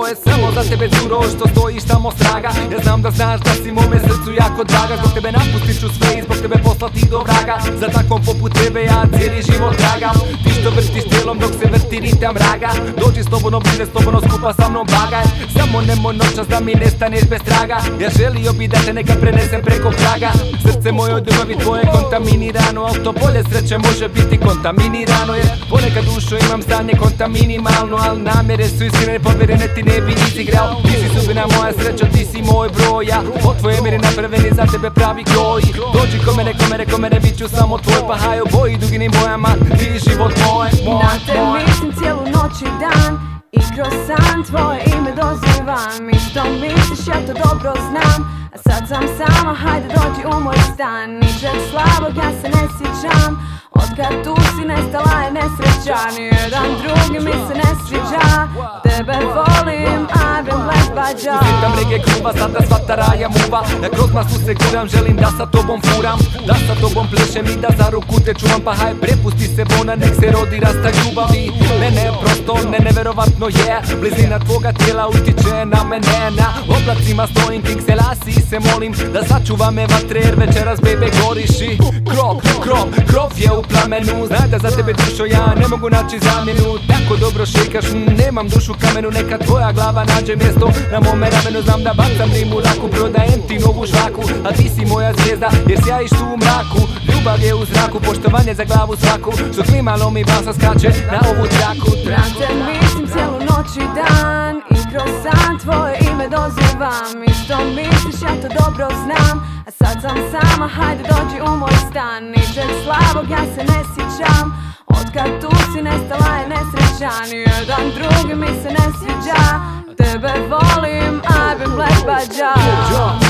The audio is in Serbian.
je samo za tebe curo što stojiš tamo straga. Ja znam da znaš da si mome srcu jako draga. Zbog tebe napustit ću sve i zbog tebe poslati do vraga. Za takvom poput tebe ja cijeli život tragam. Ti što vrtiš tijelom dok se vrti ritam raga. Dođi slobodno bliže, slobodno skupa sa mnom bagaj. Samo nemoj noćas da mi nestaneš bez traga. Ja želio bi da te nekad prenesem preko praga. Srce moje od ljubavi tvoje kontaminirano, al to bolje sreće može biti kontaminirano. Jer ponekad dušo imam stanje kontaminimalno, al namjere su iskrene, povjerene ti ne bi izigrao. Ti si sudbina moja sreća, ti si moj broj. Ja od tvoje mire napraveni za tebe pravi kroj. Dođi ko mene, bit ću samo tvoj. Pa haj oboji duginim bojama, ti život moj. Na te mislim cijelu noć i dan i kroz san tvoje ime dozivam. I što misliš ja to dobro znam. A sad sam sama, hajde dođi u moj stan. Ničeg slabog ja se ne sjećam. Otkad tu si nestala je nesreća. Nijedan drugi mi se ne sviđa. Tebe volim, I've been blessed by Jah. Usjetam rege kluba, sada sva ta raja muva. Ja kroz masu se guram, želim da sa tobom furam. Da sa tobom plešem i da za ruku te čuvam. Pa haj prepusti se bona, nek se rodi rasta ljubavi. Mene prosto, neverovatno je. Blizina tvoga tijela utiče na mene. Na oblacima stojim, King Selassie se molim da sačuva me vatre, jer večeras bebe goriš. I krov je u plamenu. Znaj da za tebe dušo ja ne mogu naći zamjenu. Tako dobro šikaš, nemam dušu kamenu. Neka tvoja glava nađe mjesto na mome ramenu. Znam da bacam dim u raku, prodajem ti novu žvaku. A ti si moja zvijezda jer sjajiš tu u mraku. Ljubav je u zraku, poštovanje za glavu svaku. Što klimalo mi basa skače na ovu traku. Na te mislim cijelu noć i dan i kroz san tvoje ime dozivam. I što misliš ja to dobro znam. A sad sam sama, hajde dođi u moj stan. Ničeg slabog ja se ne sjećam. Otkad tu si nestala je nesreća. Nijedan drugi mi se ne sviđa. Tebe volim, I've been blessed by Jah.